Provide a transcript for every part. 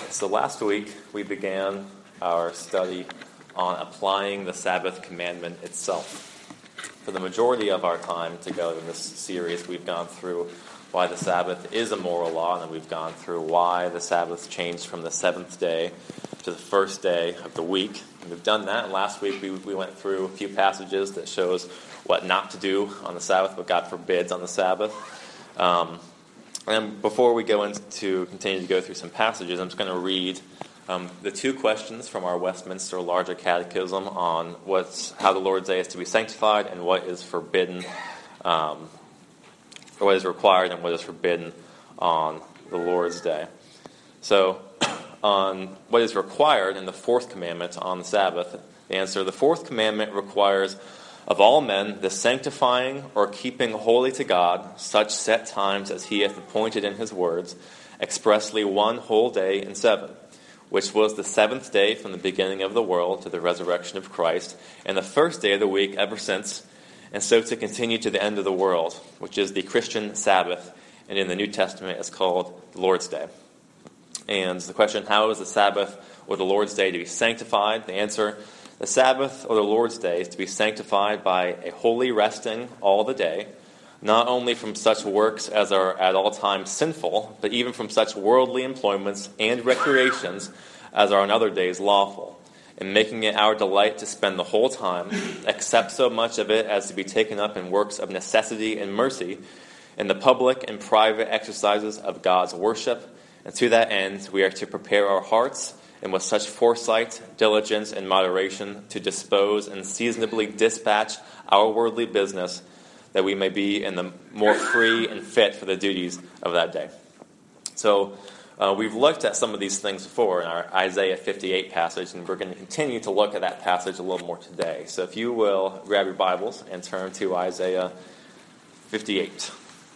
So last week we began our study on applying the Sabbath commandment itself. For the majority of our time together in this series, we've gone through why the Sabbath is a moral law, and then we've gone through why the Sabbath changed from the seventh day to the first day of the week. And we've done that, and last week we went through a few passages that shows what not to do on the Sabbath, what God forbids on the Sabbath. And before we go into continue to go through some passages, I'm just going to read the two questions from our Westminster Larger Catechism on how the Lord's Day is to be sanctified and what is forbidden, or what is required and what is forbidden on the Lord's Day. So, on what is required in the fourth commandment on the Sabbath, the answer: the fourth commandment requires of all men the sanctifying or keeping holy to God such set times as he hath appointed in his words, expressly one whole day in 7, which was the seventh day from the beginning of the world to the resurrection of Christ, and the first day of the week ever since, and so to continue to the end of the world, which is the Christian Sabbath, and in the New Testament is called the Lord's Day. And the question, how is the Sabbath or the Lord's Day to be sanctified? The answer: the Sabbath or the Lord's Day is to be sanctified by a holy resting all the day, not only from such works as are at all times sinful, but even from such worldly employments and recreations as are on other days lawful, and making it our delight to spend the whole time, except so much of it as to be taken up in works of necessity and mercy, in the public and private exercises of God's worship, and to that end we are to prepare our hearts, and with such foresight, diligence, and moderation, to dispose and seasonably dispatch our worldly business, that we may be in the more free and fit for the duties of that day. So we've looked at some of these things before in our Isaiah 58 passage, and we're going to continue to look at that passage a little more today. So if you will, grab your Bibles and turn to Isaiah 58,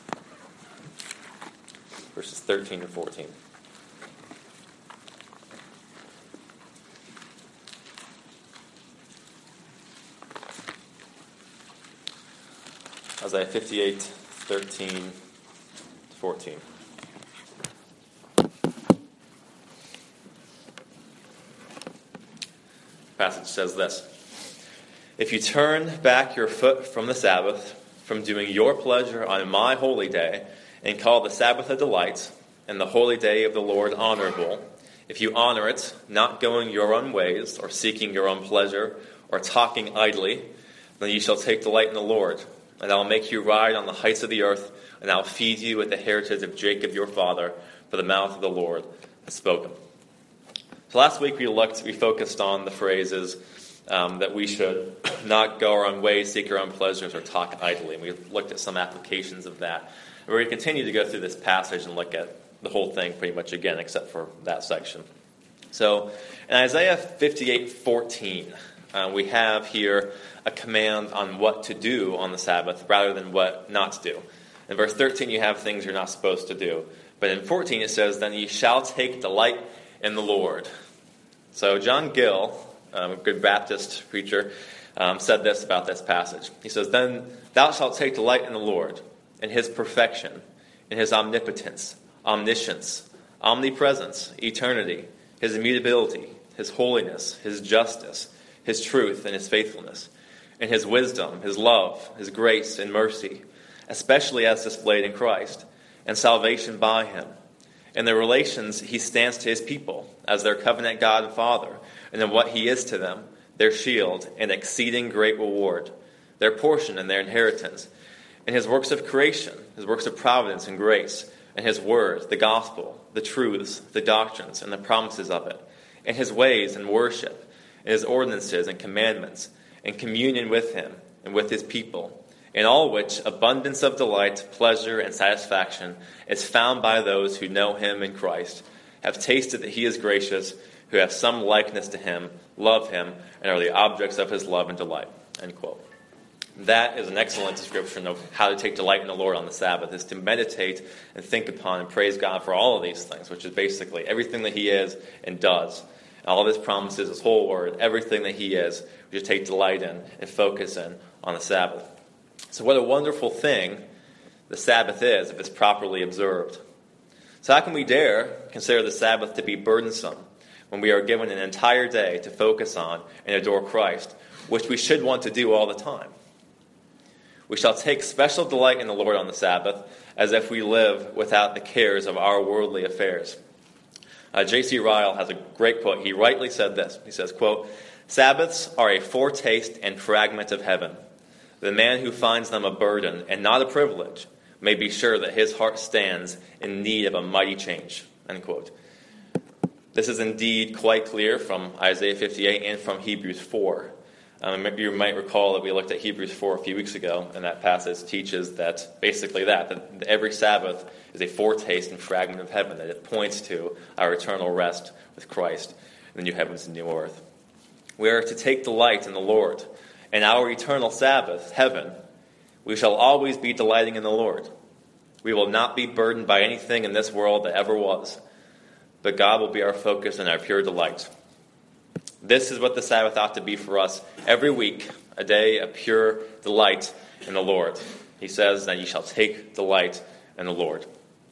verses 13 and 14. Isaiah 58, 13 to 14. The passage says this: If you turn back your foot from the Sabbath, from doing your pleasure on my holy day, and call the Sabbath a delight, and the holy day of the Lord honorable, if you honor it, not going your own ways, or seeking your own pleasure, or talking idly, then you shall take delight in the Lord. And I will make you ride on the heights of the earth, and I will feed you with the heritage of Jacob your father, for the mouth of the Lord has spoken. So last week we focused on the phrases that we should not go our own ways, seek our own pleasures, or talk idly. And we looked at some applications of that. And we're going to continue to go through this passage and look at the whole thing pretty much again, except for that section. So in Isaiah 58:14, we have here a command on what to do on the Sabbath rather than what not to do. In verse 13, you have things you're not supposed to do. But in 14, it says, then ye shall take delight in the Lord. So John Gill, a good Baptist preacher, said this about this passage. He says, then thou shalt take delight in the Lord, in his perfection, in his omnipotence, omniscience, omnipresence, eternity, his immutability, his holiness, his justice, his truth, and his faithfulness, in his wisdom, his love, his grace, and mercy, especially as displayed in Christ, and salvation by him, in the relations he stands to his people, as their covenant God and Father, and in what he is to them, their shield, and exceeding great reward, their portion and their inheritance, in his works of creation, his works of providence and grace, and his word, the gospel, the truths, the doctrines, and the promises of it, in his ways and worship, in his ordinances and commandments, in communion with him and with his people, in all which abundance of delight, pleasure, and satisfaction is found by those who know him in Christ, have tasted that he is gracious, who have some likeness to him, love him, and are the objects of his love and delight. End quote. That is an excellent description of how to take delight in the Lord on the Sabbath, is to meditate and think upon and praise God for all of these things, which is basically everything that he is and does. All of his promises, his whole word, everything that he is, we should take delight in and focus in on the Sabbath. So what a wonderful thing the Sabbath is if it's properly observed. So how can we dare consider the Sabbath to be burdensome when we are given an entire day to focus on and adore Christ, which we should want to do all the time? We shall take special delight in the Lord on the Sabbath, as if we live without the cares of our worldly affairs. J.C. Ryle has a great quote. He rightly said this. He says, quote, "Sabbaths are a foretaste and fragment of heaven. The man who finds them a burden and not a privilege may be sure that his heart stands in need of a mighty change." End quote. This is indeed quite clear from Isaiah 58 and from Hebrews 4. You might recall that we looked at Hebrews 4 a few weeks ago, and that passage teaches that basically that every Sabbath is a foretaste and fragment of heaven, that it points to our eternal rest with Christ in the new heavens and new earth. We are to take delight in the Lord. In our eternal Sabbath, heaven, we shall always be delighting in the Lord. We will not be burdened by anything in this world that ever was, but God will be our focus and our pure delight. This is what the Sabbath ought to be for us every week, a day of pure delight in the Lord. He says that you shall take delight in the Lord.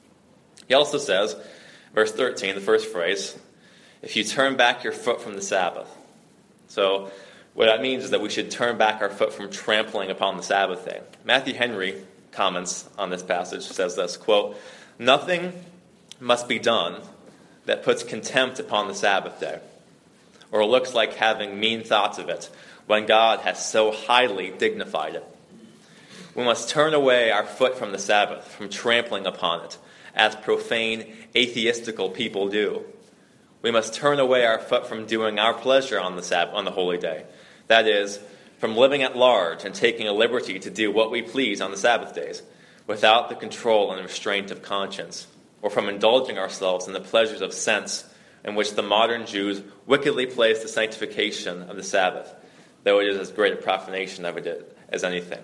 He also says, verse 13, the first phrase, if you turn back your foot from the Sabbath. So what that means is that we should turn back our foot from trampling upon the Sabbath day. Matthew Henry comments on this passage, says this, quote, "Nothing must be done that puts contempt upon the Sabbath day, or looks like having mean thoughts of it, when God has so highly dignified it. We must turn away our foot from the Sabbath, from trampling upon it, as profane, atheistical people do. We must turn away our foot from doing our pleasure on the Sabbath, on the holy day. That is, from living at large and taking a liberty to do what we please on the Sabbath days, without the control and restraint of conscience, or from indulging ourselves in the pleasures of sense, in which the modern Jews wickedly place the sanctification of the Sabbath, though it is as great a profanation of it as anything.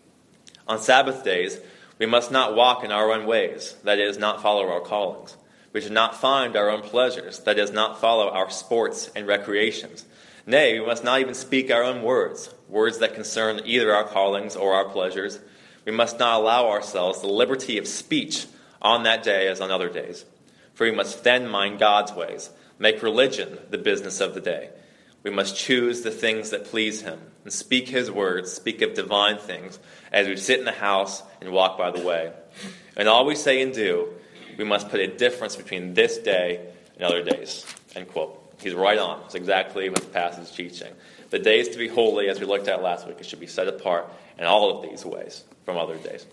On Sabbath days, we must not walk in our own ways, that is, not follow our callings. We should not find our own pleasures, that is, not follow our sports and recreations. Nay, we must not even speak our own words that concern either our callings or our pleasures. We must not allow ourselves the liberty of speech on that day as on other days. For we must then mind God's ways, make religion the business of the day. We must choose the things that please him, and speak his words, speak of divine things, as we sit in the house and walk by the way. And all we say and do, we must put a difference between this day and other days." End quote. He's right on. It's exactly what the passage is teaching. The days to be holy, as we looked at last week, it should be set apart in all of these ways from other days.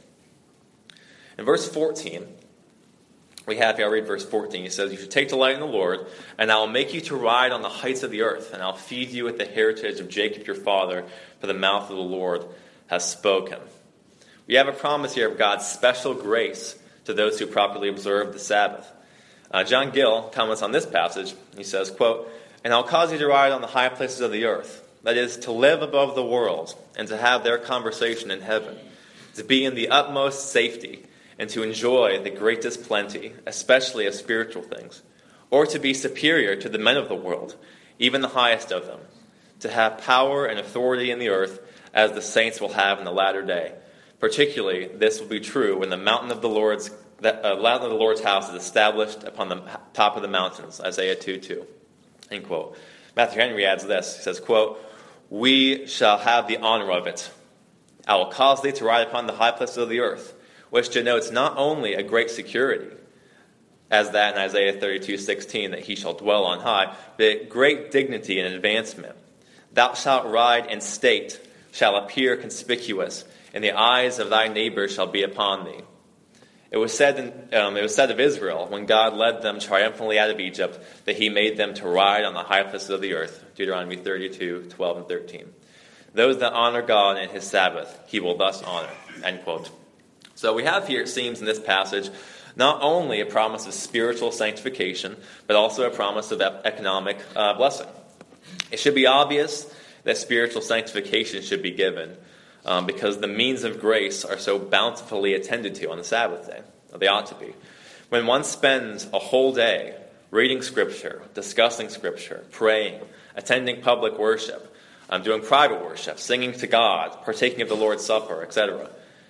In verse 14, we have here, I'll read verse 14. He says, "You should take delight in the Lord, and I will make you to ride on the heights of the earth, and I'll feed you with the heritage of Jacob your father, for the mouth of the Lord has spoken." We have a promise here of God's special grace to those who properly observe the Sabbath. John Gill comments on this passage. He says, quote, "And I'll cause you to ride on the high places of the earth, that is, to live above the world, and to have their conversation in heaven, to be in the utmost safety, and to enjoy the greatest plenty, especially of spiritual things, or to be superior to the men of the world, even the highest of them, to have power and authority in the earth, as the saints will have in the latter day. Particularly, this will be true when the mountain of the Lord's house is established upon the top of the mountains," Isaiah 2:2. End quote. Matthew Henry adds this. He says, quote, "We shall have the honor of it. I will cause thee to ride upon the high places of the earth," which denotes not only a great security, as that in Isaiah 32:16, that he shall dwell on high, but great dignity and advancement. "Thou shalt ride in state, shall appear conspicuous, and the eyes of thy neighbors shall be upon thee." It was said of Israel, when God led them triumphantly out of Egypt, that he made them to ride on the high places of the earth, Deuteronomy 32:12 and 13. "Those that honor God and his Sabbath, he will thus honor." End quote. So we have here, it seems, in this passage, not only a promise of spiritual sanctification, but also a promise of economic blessing. It should be obvious that spiritual sanctification should be given, because the means of grace are so bountifully attended to on the Sabbath day. They ought to be. When one spends a whole day reading Scripture, discussing Scripture, praying, attending public worship, doing private worship, singing to God, partaking of the Lord's Supper, etc.,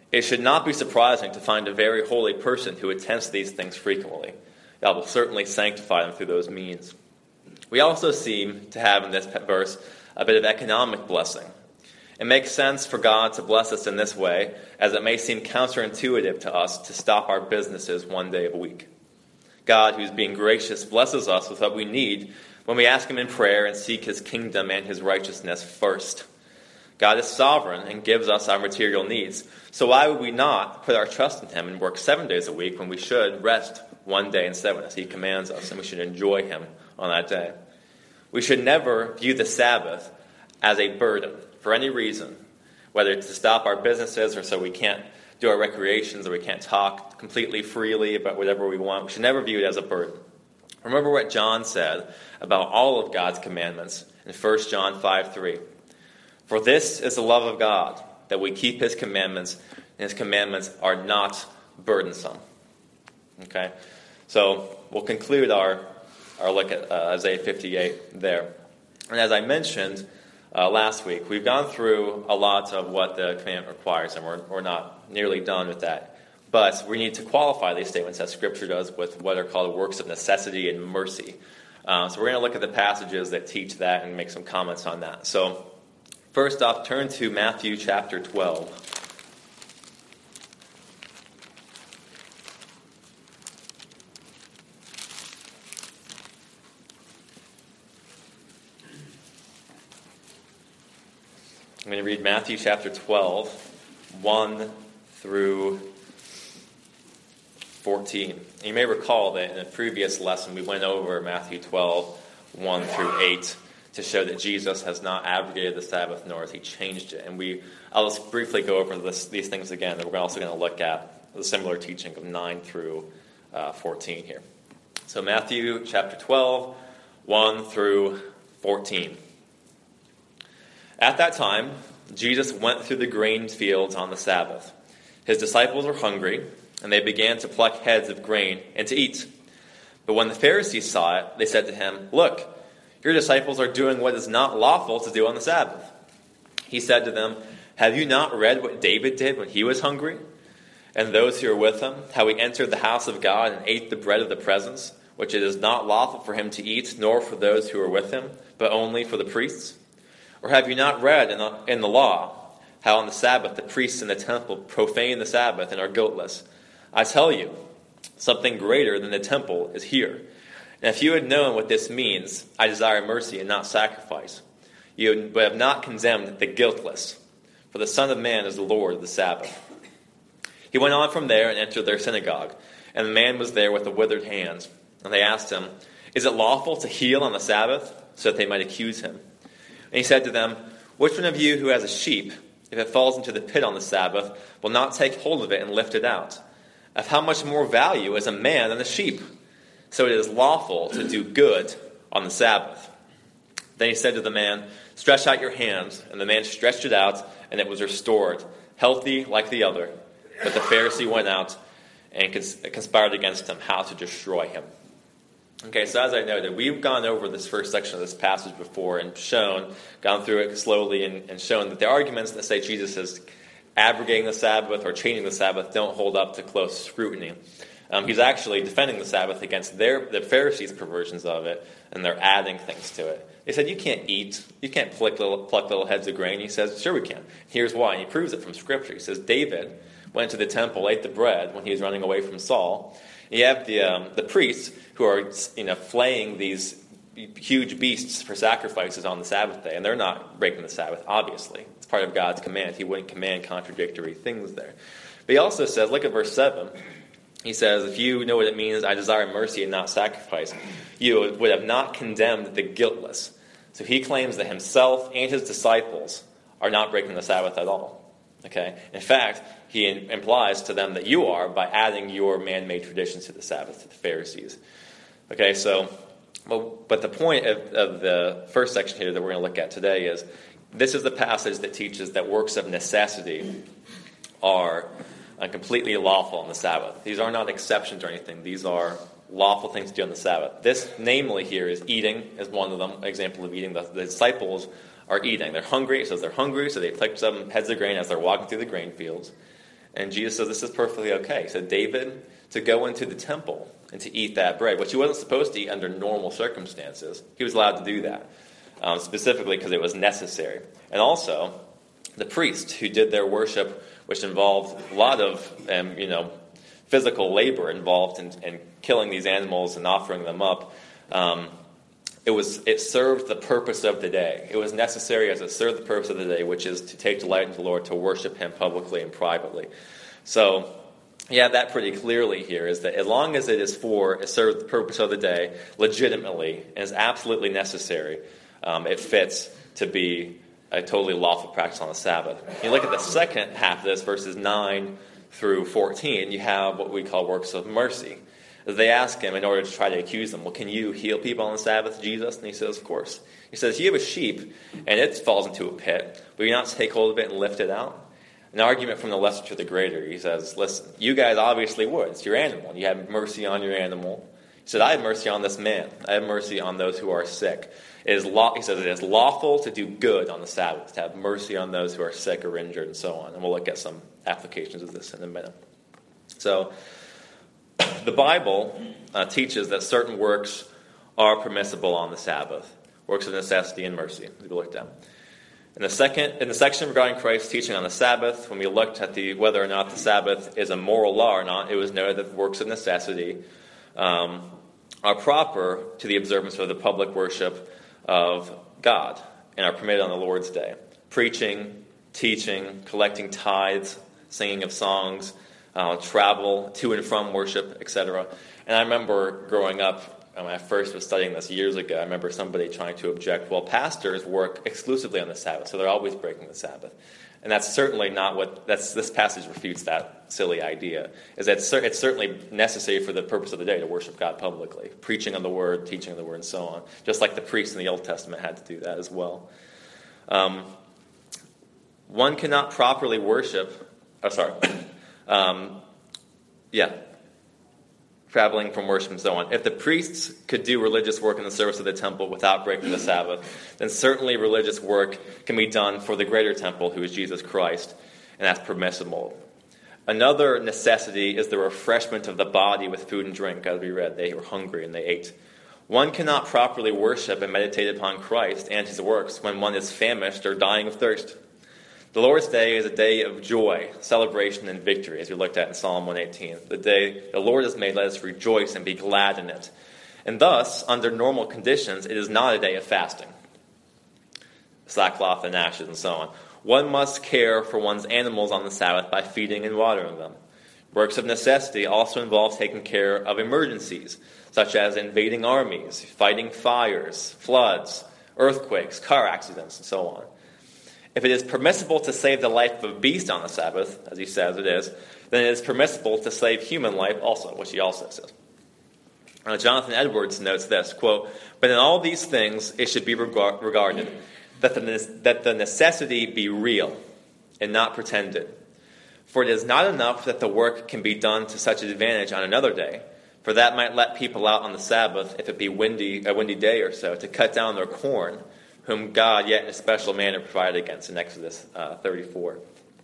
It should not be surprising to find a very holy person who attends these things frequently. God will certainly sanctify them through those means. We also seem to have in this verse a bit of economic blessing. It makes sense for God to bless us in this way, as it may seem counterintuitive to us to stop our businesses one day a week. God, who's being gracious, blesses us with what we need when we ask him in prayer and seek his kingdom and his righteousness first. God is sovereign and gives us our material needs. So why would we not put our trust in him and work 7 days a week when we should rest one day instead, as he commands us, and we should enjoy him on that day? We should never view the Sabbath as a burden for any reason, whether it's to stop our businesses or so we can't do our recreations or we can't talk completely freely about whatever we want. We should never view it as a burden. Remember what John said about all of God's commandments in 1 John 5:3. For this is the love of God, that we keep his commandments, and his commandments are not burdensome. Okay? So we'll conclude our look at Isaiah 58 there. And as I mentioned last week, we've gone through a lot of what the commandment requires, and we're not nearly done with that. But we need to qualify these statements, as Scripture does, with what are called works of necessity and mercy. So we're going to look at the passages that teach that and make some comments on that. So first off, turn to Matthew chapter 12. I'm going to read Matthew chapter 12, 1 through 14. You may recall that in a previous lesson we went over Matthew 12, 1 through 8 to show that Jesus has not abrogated the Sabbath, nor has he changed it. And I'll just briefly go over these things again, and we're also going to look at the similar teaching of 9 through 14 here. So Matthew chapter 12, 1 through 14. At that time, Jesus went through the grain fields on the Sabbath. His disciples were hungry, and they began to pluck heads of grain and to eat. But when the Pharisees saw it, they said to him, "Look, your disciples are doing what is not lawful to do on the Sabbath." He said to them, "Have you not read what David did when he was hungry? And those who were with him, how he entered the house of God and ate the bread of the presence, which it is not lawful for him to eat, nor for those who were with him, but only for the priests? Or have you not read in the law how on the Sabbath the priests in the temple profane the Sabbath and are guiltless? I tell you, something greater than the temple is here. And if you had known what this means, I desire mercy and not sacrifice, you would have not condemned the guiltless, for the Son of Man is the Lord of the Sabbath." He went on from there and entered their synagogue, and the man was there with a withered hand. And they asked him, "Is it lawful to heal on the Sabbath?" so that they might accuse him. And he said to them, "Which one of you who has a sheep, if it falls into the pit on the Sabbath, will not take hold of it and lift it out? Of how much more value is a man than a sheep? So it is lawful to do good on the Sabbath." Then he said to the man, "Stretch out your hand." And the man stretched it out, and it was restored, healthy like the other. But the Pharisee went out and conspired against him, how to destroy him. Okay, so as I noted, we've gone over this first section of this passage before and gone through it slowly and shown that the arguments that say Jesus is abrogating the Sabbath or changing the Sabbath don't hold up to close scrutiny. He's actually defending the Sabbath against the Pharisees' perversions of it, and they're adding things to it. They said, you can't pluck little heads of grain. He says, sure we can. Here's why, and he proves it from Scripture. He says, David went to the temple, ate the bread when he was running away from Saul. You have the priests who are flaying these huge beasts for sacrifices on the Sabbath day, and they're not breaking the Sabbath, obviously. It's part of God's command. He wouldn't command contradictory things there. But he also says, look at verse 7. He says, if you know what it means, I desire mercy and not sacrifice, you would have not condemned the guiltless. So he claims that himself and his disciples are not breaking the Sabbath at all. Okay? In fact, he implies to them that you are by adding your man-made traditions to the Sabbath, to the Pharisees. Okay, but the point of the first section here that we're going to look at today is this is the passage that teaches that works of necessity are completely lawful on the Sabbath. These are not exceptions or anything. These are lawful things to do on the Sabbath. This, namely here, is eating, is one of them, an example of eating. The disciples are eating. They're hungry. It says they're hungry, so they pluck some heads of grain as they're walking through the grain fields. And Jesus says this is perfectly okay. He said, David, to go into the temple and to eat that bread, which he wasn't supposed to eat under normal circumstances, he was allowed to do that, specifically because it was necessary. And also, the priests who did their worship, which involved a lot of physical labor involved in killing these animals and offering them up, it served the purpose of the day. It was necessary as it served the purpose of the day, which is to take delight in the Lord, to worship him publicly and privately. So, yeah, that pretty clearly here is that as long as it serves the purpose of the day legitimately and is absolutely necessary, it fits to be a totally lawful practice on the Sabbath. You look at the second half of this, verses 9 through 14, you have what we call works of mercy. They ask him in order to try to accuse him, well, can you heal people on the Sabbath, Jesus? And he says, of course. He says, you have a sheep, and it falls into a pit. Will you not take hold of it and lift it out? An argument from the lesser to the greater. He says, listen, you guys obviously would. It's your animal. You have mercy on your animal. He said, I have mercy on this man. I have mercy on those who are sick. He says it is lawful to do good on the Sabbath, to have mercy on those who are sick or injured and so on. And we'll look at some applications of this in a minute. So, the Bible teaches that certain works are permissible on the Sabbath. Works of necessity and mercy, we looked at. In the section regarding Christ's teaching on the Sabbath, when we looked at whether or not the Sabbath is a moral law or not, it was noted that works of necessity are proper to the observance of the public worship of God and are permitted on the Lord's Day. Preaching, teaching, collecting tithes, singing of songs, travel to and from worship, etc. And I remember growing up, when I first was studying this years ago, I remember somebody trying to object, well, pastors work exclusively on the Sabbath, so they're always breaking the Sabbath. And that's certainly not this passage refutes that silly idea, is that it's certainly necessary for the purpose of the day to worship God publicly, preaching on the Word, teaching on the Word, and so on, just like the priests in the Old Testament had to do that as well. One cannot properly worship, traveling from worship and so on. If the priests could do religious work in the service of the temple without breaking the Sabbath, then certainly religious work can be done for the greater temple, who is Jesus Christ, and that's permissible. Another necessity is the refreshment of the body with food and drink. As we read, they were hungry and they ate. One cannot properly worship and meditate upon Christ and his works when one is famished or dying of thirst. The Lord's Day is a day of joy, celebration, and victory, as we looked at in Psalm 118. The day the Lord has made, let us rejoice and be glad in it. And thus, under normal conditions, it is not a day of fasting, sackcloth and ashes, and so on. One must care for one's animals on the Sabbath by feeding and watering them. Works of necessity also involve taking care of emergencies, such as invading armies, fighting fires, floods, earthquakes, car accidents, and so on. If it is permissible to save the life of a beast on the Sabbath, as he says it is, then it is permissible to save human life also, which he also says. Jonathan Edwards notes this, quote, but in all these things it should be regarded that the necessity be real and not pretended. For it is not enough that the work can be done to such advantage on another day, for that might let people out on the Sabbath, if it be a windy day or so, to cut down their corn, whom God yet in a special manner provided against in Exodus 34.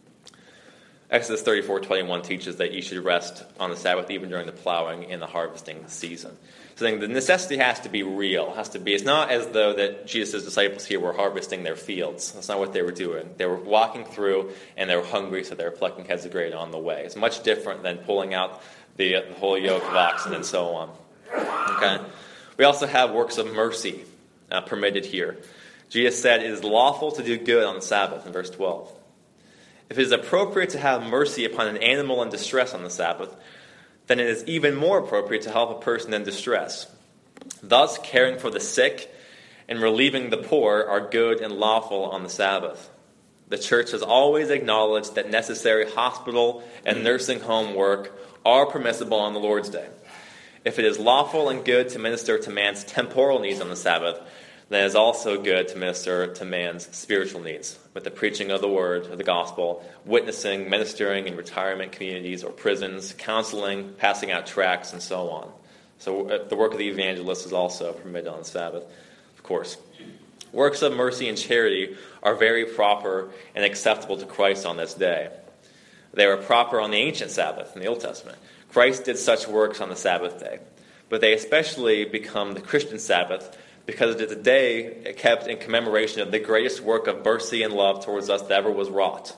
Exodus 34:21 teaches that you should rest on the Sabbath even during the plowing and the harvesting season. So the necessity has to be real. It's not as though that Jesus' disciples here were harvesting their fields. That's not what they were doing. They were walking through and they were hungry, so they were plucking heads of grain on the way. It's much different than pulling out the whole yoke of oxen and so on. Okay. We also have works of mercy permitted here. Jesus said, it is lawful to do good on the Sabbath, in verse 12. If it is appropriate to have mercy upon an animal in distress on the Sabbath, then it is even more appropriate to help a person in distress. Thus, caring for the sick and relieving the poor are good and lawful on the Sabbath. The church has always acknowledged that necessary hospital and nursing home work are permissible on the Lord's Day. If it is lawful and good to minister to man's temporal needs on the Sabbath, then it is also good to minister to man's spiritual needs with the preaching of the word, of the gospel, witnessing, ministering in retirement communities or prisons, counseling, passing out tracts, and so on. So the work of the evangelist is also permitted on the Sabbath, of course. Works of mercy and charity are very proper and acceptable to Christ on this day. They were proper on the ancient Sabbath in the Old Testament. Christ did such works on the Sabbath day. But they especially become the Christian Sabbath because it is a day kept in commemoration of the greatest work of mercy and love towards us that ever was wrought.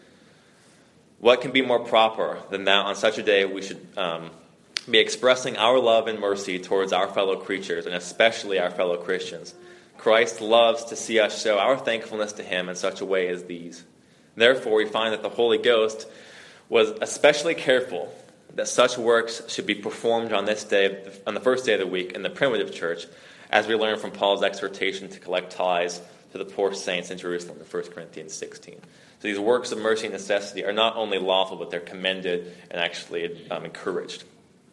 What can be more proper than that on such a day we should be expressing our love and mercy towards our fellow creatures, and especially our fellow Christians. Christ loves to see us show our thankfulness to him in such a way as these. Therefore, we find that the Holy Ghost was especially careful that such works should be performed on this day, on the first day of the week in the primitive church, as we learn from Paul's exhortation to collect tithes to the poor saints in Jerusalem in 1 Corinthians 16. So these works of mercy and necessity are not only lawful, but they're commended and actually encouraged.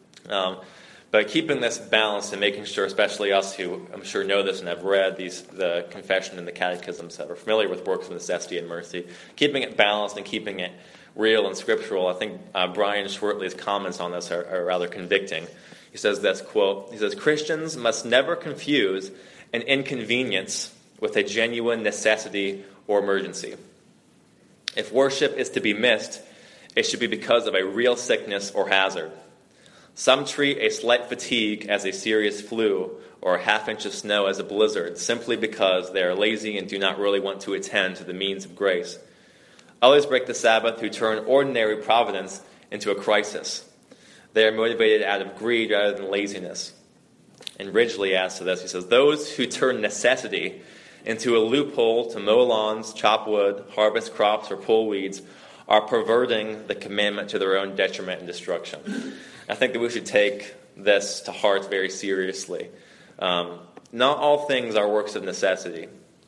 But keeping this balance and making sure, especially us who I'm sure know this and have read the confession and the catechisms that are familiar with works of necessity and mercy, keeping it balanced and keeping it real and scriptural, I think Brian Schwertley's comments on this are rather convicting. He says this, quote, he says, "Christians must never confuse an inconvenience with a genuine necessity or emergency. If worship is to be missed, it should be because of a real sickness or hazard. Some treat a slight fatigue as a serious flu or a half-inch of snow as a blizzard simply because they are lazy and do not really want to attend to the means of grace. Others break the Sabbath who turn ordinary providence into a crisis. They are motivated out of greed rather than laziness." And Ridgely adds to this, he says, "Those who turn necessity into a loophole to mow lawns, chop wood, harvest crops, or pull weeds are perverting the commandment to their own detriment and destruction." I think that we should take this to heart very seriously. Not all things are works of necessity.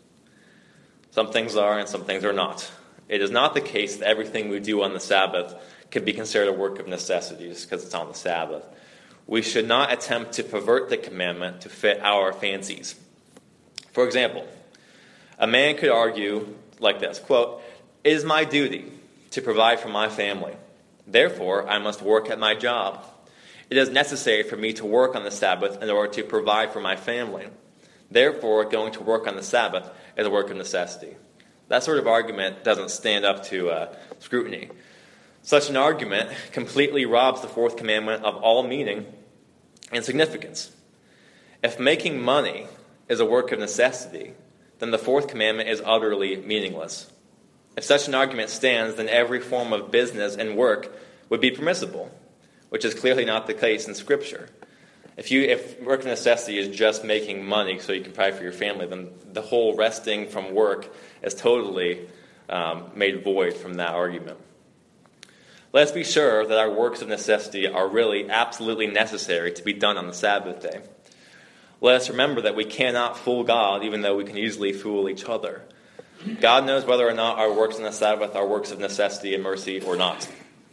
Some things are and some things are not. It is not the case that everything we do on the Sabbath could be considered a work of necessity just because it's on the Sabbath. We should not attempt to pervert the commandment to fit our fancies. For example, a man could argue like this, quote, "It is my duty to provide for my family. Therefore, I must work at my job. It is necessary for me to work on the Sabbath in order to provide for my family. Therefore, going to work on the Sabbath is a work of necessity." That sort of argument doesn't stand up to scrutiny. Such an argument completely robs the fourth commandment of all meaning and significance. If making money is a work of necessity, then the fourth commandment is utterly meaningless. If such an argument stands, then every form of business and work would be permissible, which is clearly not the case in Scripture. If work of necessity is just making money so you can provide for your family, then the whole resting from work is totally made void from that argument. Let's be sure that our works of necessity are really absolutely necessary to be done on the Sabbath day. Let us remember that we cannot fool God, even though we can easily fool each other. God knows whether or not our works on the Sabbath are works of necessity and mercy or not.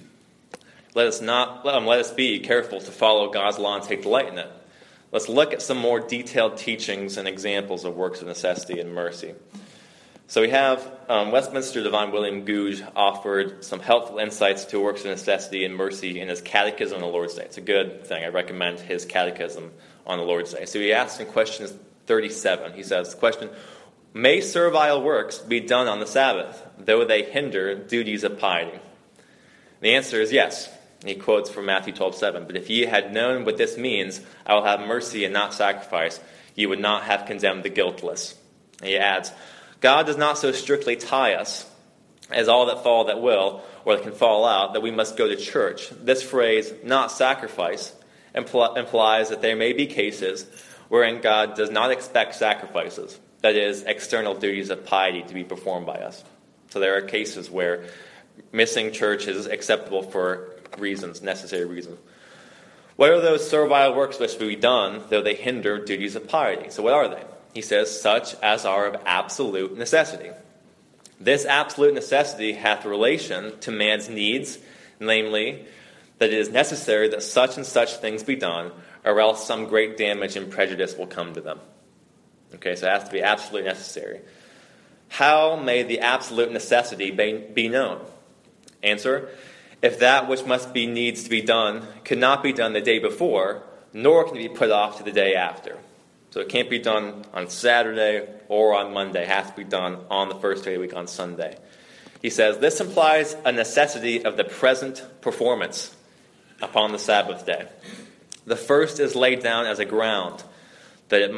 Let us be careful to follow God's law and take delight in it. Let's look at some more detailed teachings and examples of works of necessity and mercy. So we have Westminster Divine William Gouge offered some helpful insights to works of necessity and mercy in his Catechism on the Lord's Day. It's a good thing. I recommend his Catechism on the Lord's Day. So he asks in question 37, he says, question, "May servile works be done on the Sabbath, though they hinder duties of piety?" The answer is yes. He quotes from Matthew 12:7, "But if ye had known what this means, I will have mercy and not sacrifice, ye would not have condemned the guiltless." And he adds, "God does not so strictly tie us as all that fall that will, or that can fall out, that we must go to church." This phrase, "not sacrifice," implies that there may be cases wherein God does not expect sacrifices, that is, external duties of piety to be performed by us. So there are cases where missing church is acceptable for reasons, necessary reasons. What are those servile works which should be done, though they hinder duties of piety? So what are they? He says, "Such as are of absolute necessity. This absolute necessity hath relation to man's needs, namely, that it is necessary that such and such things be done, or else some great damage and prejudice will come to them." Okay, so it has to be absolutely necessary. How may the absolute necessity be known? Answer, if that which needs to be done could not be done the day before, nor can it be put off to the day after. So it can't be done on Saturday or on Monday. It has to be done on the first day of the week on Sunday. He says, this implies a necessity of the present performance upon the Sabbath day. The first is laid down as a ground that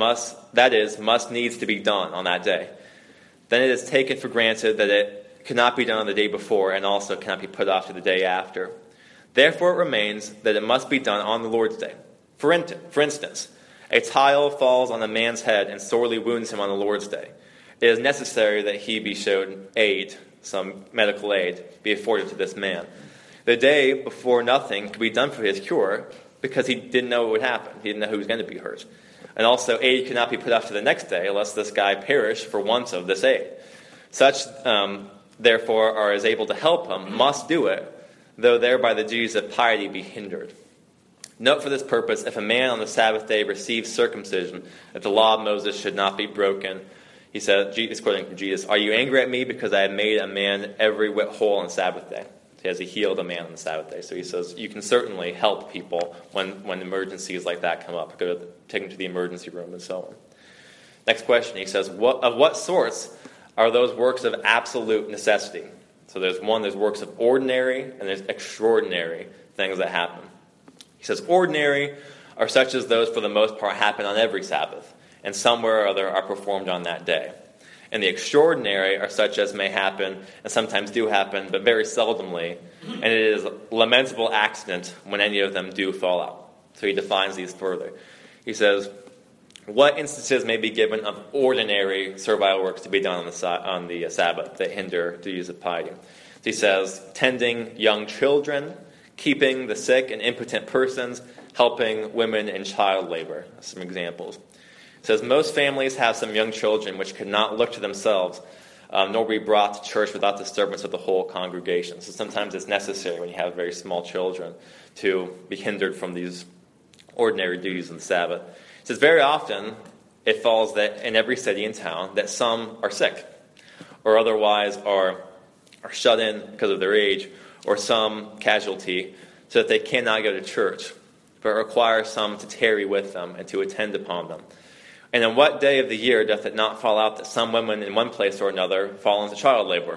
must needs to be done on that day. Then it is taken for granted that it cannot be done on the day before and also cannot be put off to the day after. Therefore it remains that it must be done on the Lord's day. For instance, a tile falls on a man's head and sorely wounds him on the Lord's day. It is necessary that he be shown aid, some medical aid, be afforded to this man. The day before nothing could be done for his cure because he didn't know what would happen. He didn't know who was going to be hurt. And also, aid could not be put off to the next day unless this guy perished for want of this aid. Such, therefore, are as able to help him must do it, though thereby the duties of piety be hindered. Note for this purpose, if a man on the Sabbath day receives circumcision, that the law of Moses should not be broken. He said, quoting from Jesus, "Are you angry at me because I have made a man every whit whole on the Sabbath day?" He healed a man on the Sabbath day. So he says, you can certainly help people when emergencies like that come up. Take them to the emergency room and so on. Next question, he says, of what sorts are those works of absolute necessity? So there's works of ordinary and there's extraordinary things that happen. He says, ordinary are such as those for the most part happen on every Sabbath, and somewhere or other are performed on that day. And the extraordinary are such as may happen, and sometimes do happen, but very seldomly, and it is a lamentable accident when any of them do fall out. So he defines these further. He says, what instances may be given of ordinary servile works to be done on the Sabbath that hinder the use of piety? So he says, tending young children, keeping the sick and impotent persons, helping women in child labor. Some examples. It says, most families have some young children which could not look to themselves, nor be brought to church without disturbance of the whole congregation. So sometimes it's necessary when you have very small children to be hindered from these ordinary duties on the Sabbath. It says, very often it falls that in every city and town that some are sick, or otherwise are shut in because of their age, or some casualty, so that they cannot go to church, but require some to tarry with them and to attend upon them. And in what day of the year doth it not fall out that some women in one place or another fall into child labor?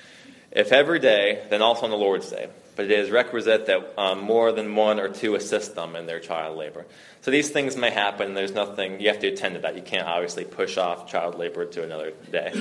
If every day, then also on the Lord's day. But it is requisite that more than one or two assist them in their child labor. So these things may happen. There's nothing, you have to attend to that. You can't obviously push off child labor to another day.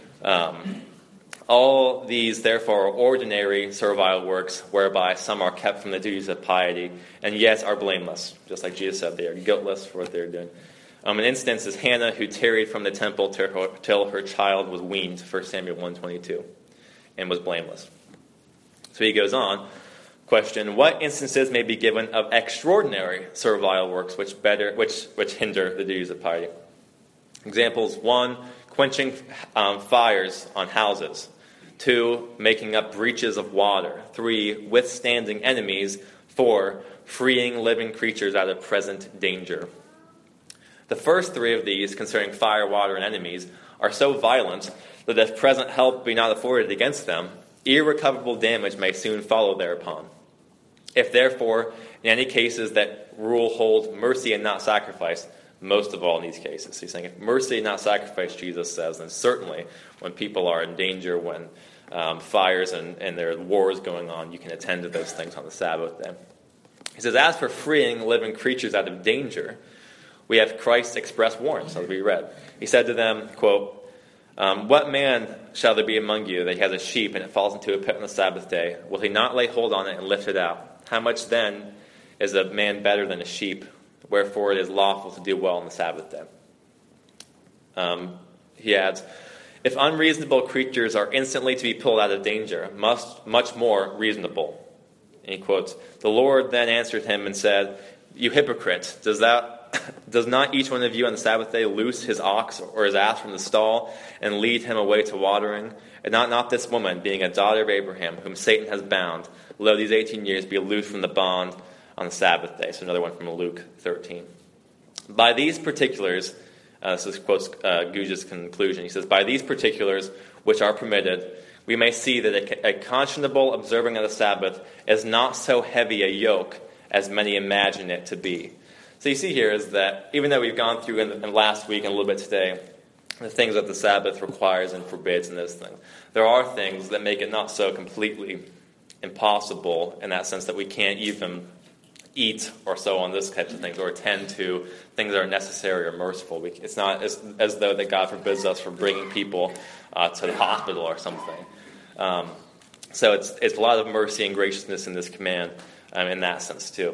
All these, therefore, are ordinary servile works, whereby some are kept from the duties of piety, and yet are blameless. Just like Jesus said, they are guiltless for what they're doing. An instance is Hannah, who tarried from the temple till her child was weaned, 1 Samuel 1:22, and was blameless. So he goes on, question, what instances may be given of extraordinary servile works which hinder the duties of piety? Examples, 1, quenching fires on houses. 2, making up breaches of water. 3, withstanding enemies. 4, freeing living creatures out of present danger. The first 3 of these, concerning fire, water, and enemies, are so violent that if present help be not afforded against them, irrecoverable damage may soon follow thereupon. If therefore, in any cases that rule hold mercy and not sacrifice, most of all in these cases. He's saying if mercy and not sacrifice, Jesus says, then certainly when people are in danger, when fires and there are wars going on, you can attend to those things on the Sabbath day. He says, as for freeing living creatures out of danger, we have Christ's express warrants, as we read. He said to them, quote, what man shall there be among you that he has a sheep and it falls into a pit on the Sabbath day? Will he not lay hold on it and lift it out? How much then is a man better than a sheep? Wherefore it is lawful to do well on the Sabbath day. He adds, if unreasonable creatures are instantly to be pulled out of danger, much more reasonable. And he quotes, the Lord then answered him and said, you hypocrite, does not each one of you on the Sabbath day loose his ox or his ass from the stall and lead him away to watering? And not this woman, being a daughter of Abraham, whom Satan has bound, lo, these 18 years be loosed from the bond on the Sabbath day. So another one from Luke 13. By these particulars, this quotes Guge's conclusion. He says, by these particulars which are permitted, we may see that a conscionable observing of the Sabbath is not so heavy a yoke as many imagine it to be. So you see here is that even though we've gone through in last week and a little bit today the things that the Sabbath requires and forbids in this thing. There are things that make it not so completely impossible in that sense that we can't even eat or so on, this types of things, or attend to things that are necessary or merciful. It's not as though that God forbids us from bringing people to the hospital or something. So it's a lot of mercy and graciousness in this command in that sense too.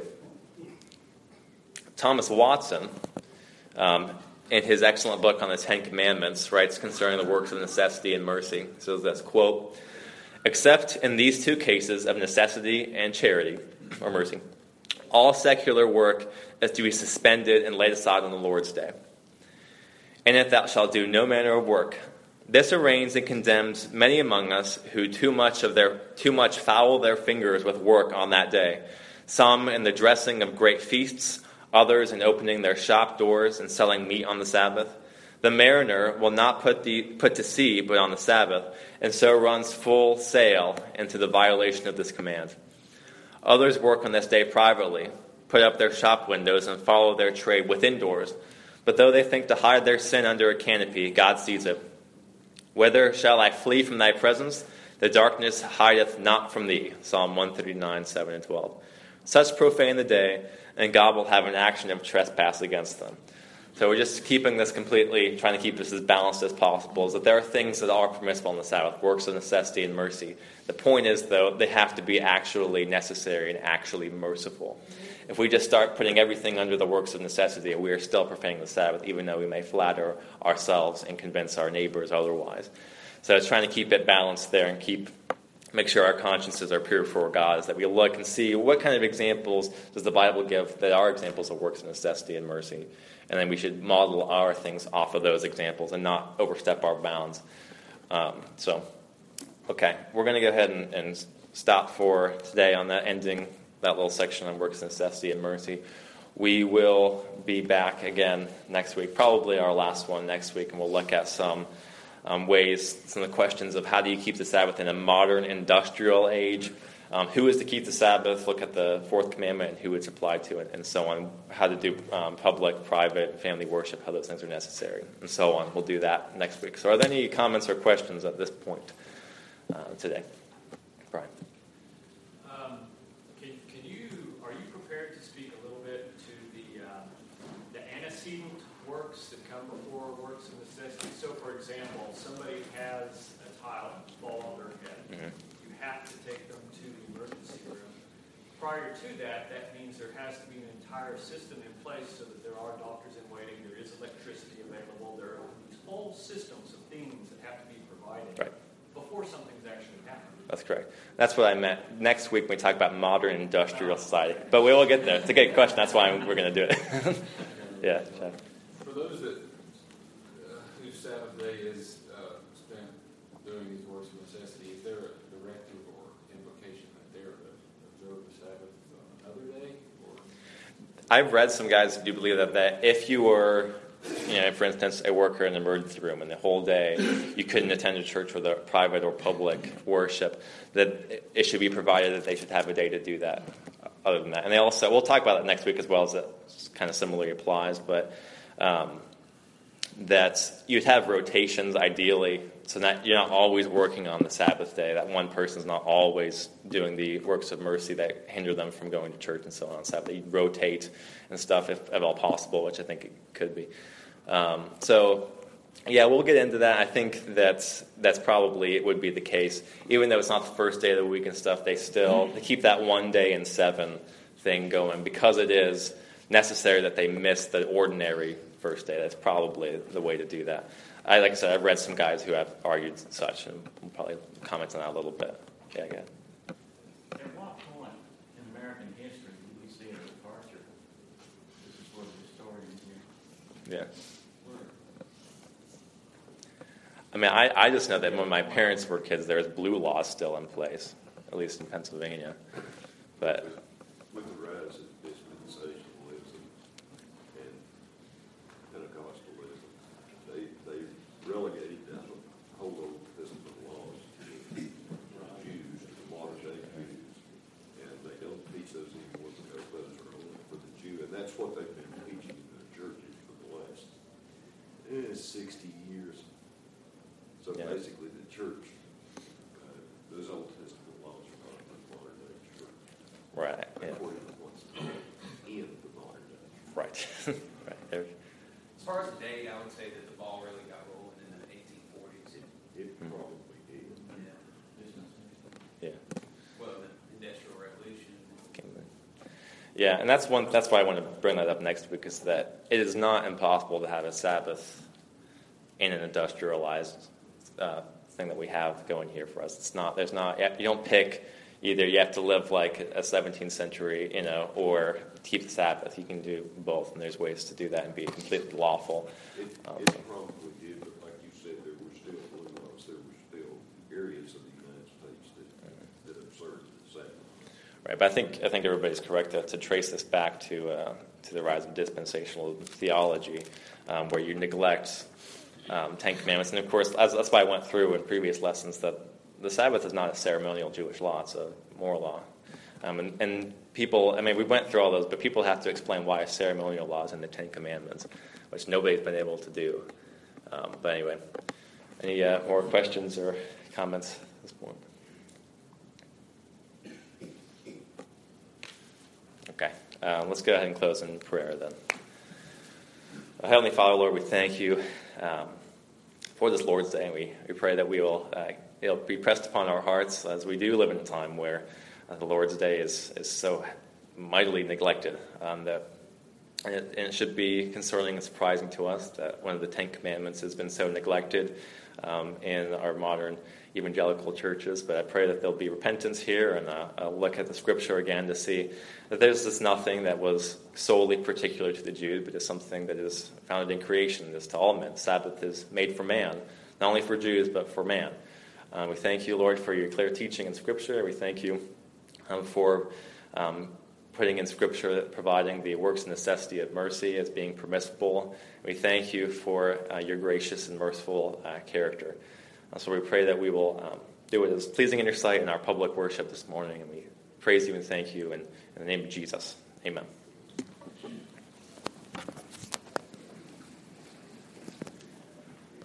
Thomas Watson, in his excellent book on the Ten Commandments, writes concerning the works of necessity and mercy. He says this, quote, "Except in these two cases of necessity and charity, or mercy, all secular work is to be suspended and laid aside on the Lord's day. And if thou shalt do no manner of work, this arraigns and condemns many among us who too much foul their fingers with work on that day, some in the dressing of great feasts, others in opening their shop doors and selling meat on the Sabbath. The mariner will not put to sea but on the Sabbath, and so runs full sail into the violation of this command. Others work on this day privately, put up their shop windows and follow their trade within doors. But though they think to hide their sin under a canopy, God sees it. Whither shall I flee from thy presence? The darkness hideth not from thee." Psalm 139, 7 and 12. Such profane the day, and God will have an action of trespass against them. So we're just keeping this completely, trying to keep this as balanced as possible, is that there are things that are permissible on the Sabbath, works of necessity and mercy. The point is, though, they have to be actually necessary and actually merciful. If we just start putting everything under the works of necessity, we are still profaning the Sabbath, even though we may flatter ourselves and convince our neighbors otherwise. So it's trying to keep it balanced there and make sure our consciences are pure before God, is that we look and see what kind of examples does the Bible give that are examples of works of necessity and mercy. And then we should model our things off of those examples and not overstep our bounds. Okay, we're going to go ahead and stop for today on that, ending that little section on works of necessity and mercy. We will be back again next week, probably our last one next week, and we'll look at some ways, some of the questions of how do you keep the Sabbath in a modern industrial age, who is to keep the Sabbath, look at the fourth commandment and who it's applied to, and so on, how to do public, private, family worship, how those things are necessary, and so on. We'll do that next week. So are there any comments or questions at this point today? Brian. Are you prepared to speak a little bit to the antecedent works that come before works of necessity? So, for example, somebody has a tile fall on their head. Mm-hmm. You have to take them to the emergency room. Prior to that, that means there has to be an entire system in place so that there are doctors in waiting, there is electricity available, there are these whole systems of things that have to be provided before something's actually happened. That's correct. That's what I meant. Next week we talk about modern industrial society. But we will get there. It's a good question. That's why we're going to do it. Yeah. Jeff. For those that whose Sabbath day is spent doing these works of necessity, is there a directive or invocation that they're to observe the Sabbath on another day? Or? I've read some guys who do believe that if you were, for instance, a worker in an emergency room and the whole day you couldn't attend a church for the private or public worship, that it should be provided that they should have a day to do that. Other than that, and they also, we'll talk about it next week as well, as that kind of similarly applies, but that you'd have rotations ideally, so that you're not always working on the Sabbath day, that one person's not always doing the works of mercy that hinder them from going to church and so on Sabbath. You rotate and stuff if at all possible, which I think it could be. Yeah, we'll get into that. I think that's probably, it would be the case. Even though it's not the first day of the week and stuff, they keep that 1 day in 7 thing going because it is necessary that they miss the ordinary first day. That's probably the way to do that. Like I said, I've read some guys who have argued such, and we'll probably comment on that a little bit. Yeah, go ahead. At what point in American history did we see a departure? This is for the historians here. Yeah. I mean, I just know that when my parents were kids, there was blue law still in place, at least in Pennsylvania. But with the rise of dispensationalism and Pentecostalism, they relegated that whole old Testament laws to Jews, to the modern day Jews, and they don't teach those anymore because those are only for the Jew, and that's what they've been teaching in the churches for the last It's 60 years. So Yeah. basically, the church, those Old Testament laws are not in the modern day church, Right. Yeah. according to what's in the modern day. Right. Right. There- As far as the date, I would say that the ball really got rolling in the 1840s. It probably did. Yeah. Well, the Industrial Revolution. Yeah, and that's why I want to bring that up next, because that it is not impossible to have a Sabbath in an industrialized thing that we have going here for us. It's not. There's not. You don't pick either. You have to live like a 17th century, or keep the Sabbath. You can do both, and there's ways to do that and be completely lawful. It probably did, but like you said, there were still blue laws. There were still areas of the United States that observed the Sabbath. Right, but I think everybody's correct to trace this back to the rise of dispensational theology, where you neglect Ten Commandments, and of course that's why I went through in previous lessons that the Sabbath is not a ceremonial Jewish law; it's a moral law. And people, we went through all those, but people have to explain why a ceremonial law is in the Ten Commandments, which nobody's been able to do. But anyway, any more questions or comments at this point? Okay, let's go ahead and close in prayer then. Heavenly Father, Lord, we thank you for this Lord's Day. We pray that it'll be pressed upon our hearts as we do live in a time where the Lord's Day is so mightily neglected. And it should be concerning and surprising to us that one of the Ten Commandments has been so neglected in our modern evangelical churches. But I pray that there'll be repentance here, and I'll look at the Scripture again to see that there's this nothing that was solely particular to the Jews, but is something that is founded in creation. It is to all men. Sabbath is made for man, not only for Jews, but for man. We thank you, Lord, for your clear teaching in Scripture. We thank you for putting in Scripture, providing the works and necessity of mercy as being permissible. We thank you for your gracious and merciful character. So we pray that we will do it as pleasing in your sight in our public worship this morning, and we praise you and thank you in the name of Jesus. Amen.